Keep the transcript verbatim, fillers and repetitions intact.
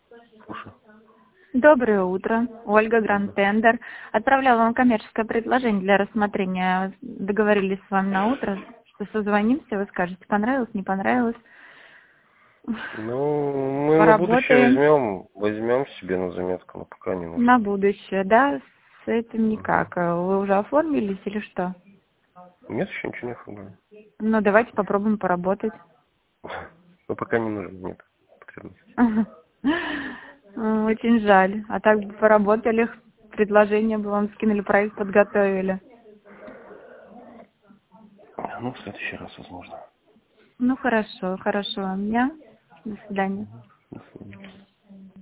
Слушай. Доброе утро. Ольга, Гранд Тендер. Отправляла вам коммерческое предложение для рассмотрения. Договорились с вами на утро, что созвонимся, вы скажете, понравилось, не понравилось. Ну, мы на будущее Поработаем. возьмем, возьмем себе на заметку, но пока не нужно. На будущее, да? С этим никак. Вы уже оформились или что? Нет, еще ничего не оформляем. Ну, давайте попробуем поработать. Но пока не нужно, нет потребности. Очень жаль. А так бы поработали, предложение бы вам скинули, проект подготовили. Ну, в следующий раз, возможно. Ну, хорошо, хорошо. У меня. До свидания. До свидания.